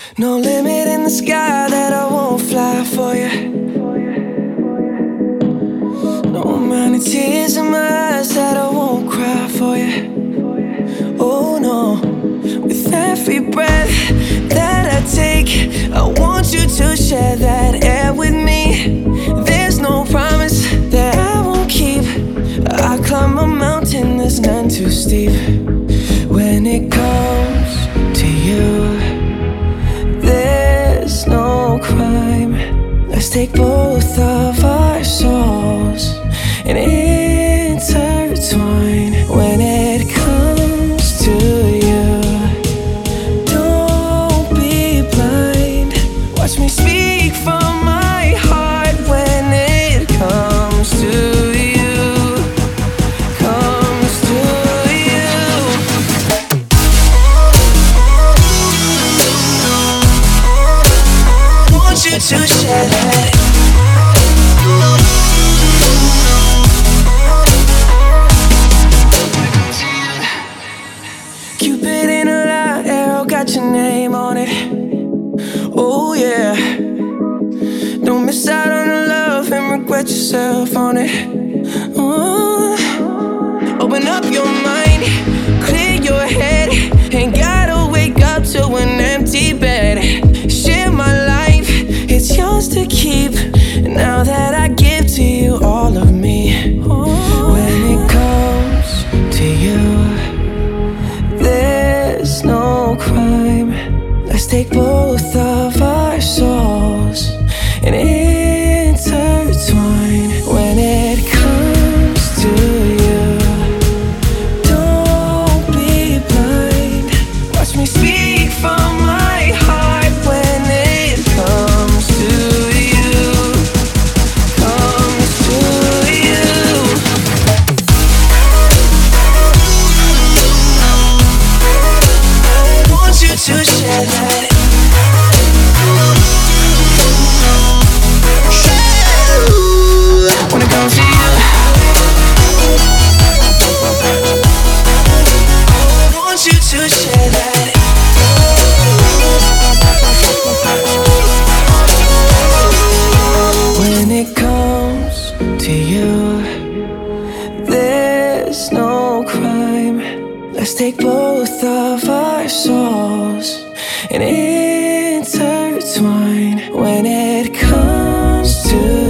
No limit in the sky that I won't fly for you. No amount of tears in my eyes that I won't cry for you. Oh no, with every breath that I take, I want you to share that air with me. There's no promise that I won't keep. I climb a mountain that's none too steep. When it comes to you, there's no crime. Let's take both of our souls and intertwine. When it comes to you, don't be blind. Watch me speak from my heart. When it comes to you, comes to you. Want you to share that. Cupid in a light arrow got your name on it. Oh yeah. Don't miss out on the love and regret yourself on it. Open up your mind, clear your head. Ain't gotta wake up to an empty bed. Share my life, it's yours to keep. Now that I give to you all of me. When it comes to you, there's no crime. Let's take both of our souls and intertwine. When it comes to you, don't be blind. Watch me speak from my heart. When it comes to you, comes to you. Want you to share that. When it comes to you, want you to share that. When it comes to you, there's no crime. Let's take both of our souls and intertwine. When it comes to